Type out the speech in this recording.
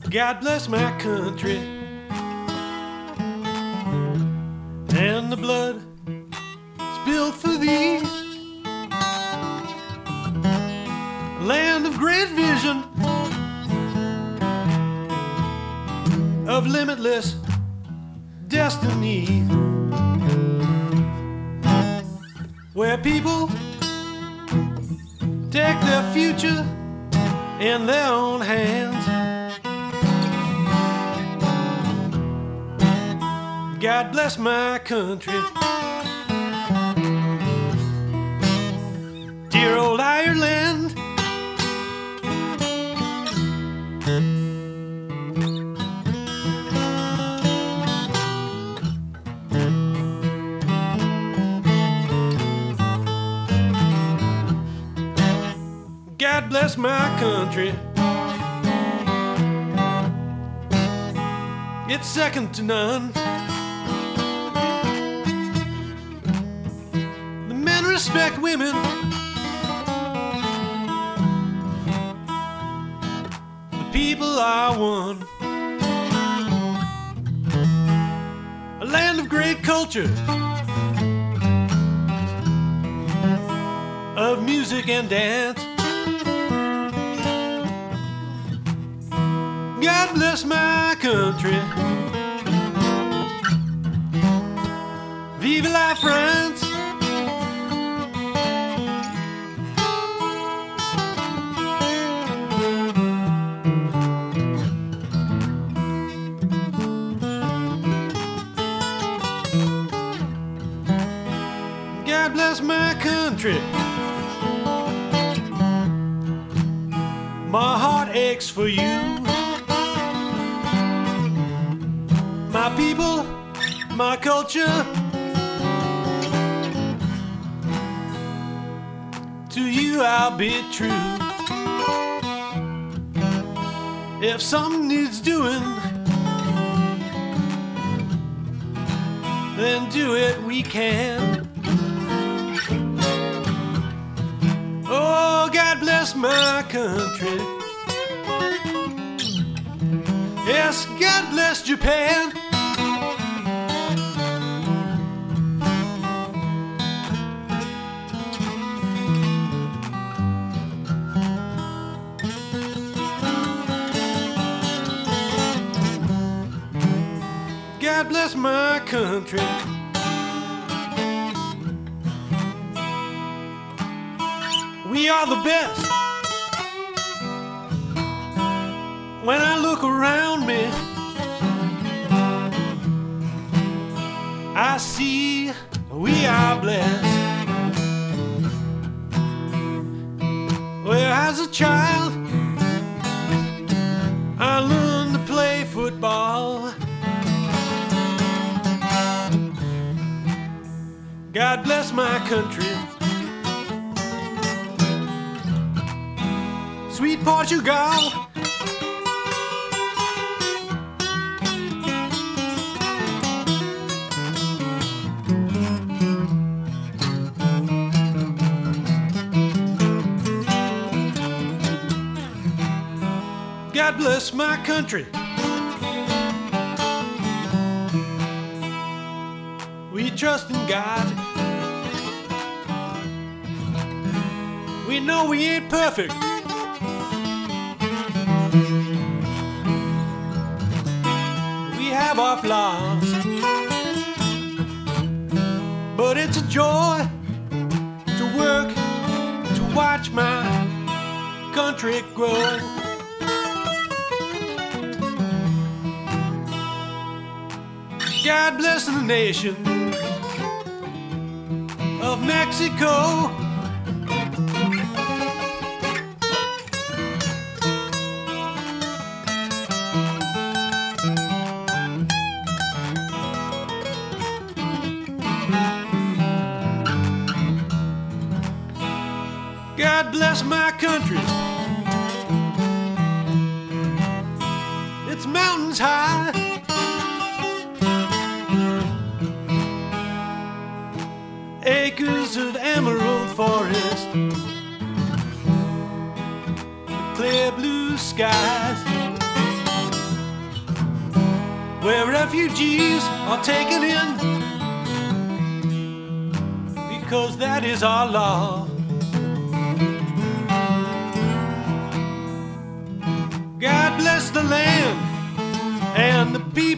God bless my country and the blood spilled for thee. Land of great vision, of limitless destiny, where people take their future in their own hands. God bless my country, dear old Ireland. God bless my country, it's second to none. The men respect women, the people are one. A land of great culture, of music and dance. God bless my country, vive la France. God bless my country, my heart aches for you. My people, my culture, to you I'll be true. If something needs doing, then do it we can. Oh, God bless my country. Yes, God bless Japan. God bless my country. We are the best. When I look around me, I see we are blessed. Well, as a child, I learned to play football. God bless my country, sweet Portugal. God bless my country. We trust in God. We know we ain't perfect. We have our flaws, but it's a joy to work, to watch my country grow. God bless the nation of Mexico. God bless my country. It's mountains high, acres of emerald forest, clear blue skies. where refugees are taken in, because that is our law. God bless the land and the people